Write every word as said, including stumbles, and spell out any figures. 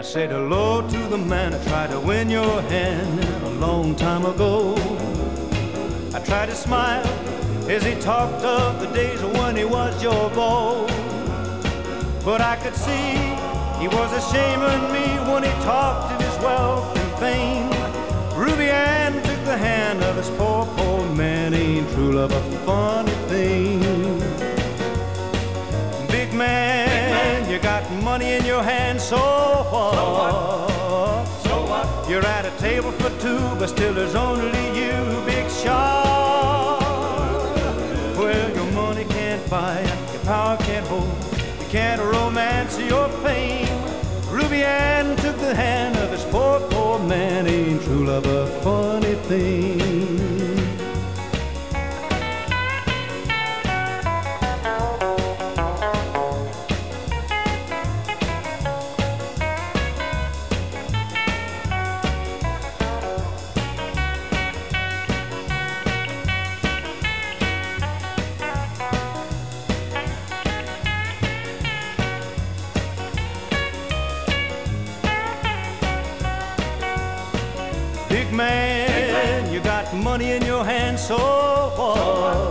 said hello to the man I tried to win your hand a long time ago. I tried to smile as he talked of the days when he was your beau. But I could see he was ashamed of me when he talked of his wealth and fame. Ruby Ann took the hand of this poor, poor man. Ain't true love a funny thing? Big man, Big man, you got money in your hand, so what? So what? So what? You're at a table for two, but still there's only you, big shot. Well, your money can't buy, your power can't hold, you can't romance your fame. Ruby Ann took the hand of this poor, poor man. Ain't true love a funny thing? Big man, Big man, you got money in your hand, so what? So what?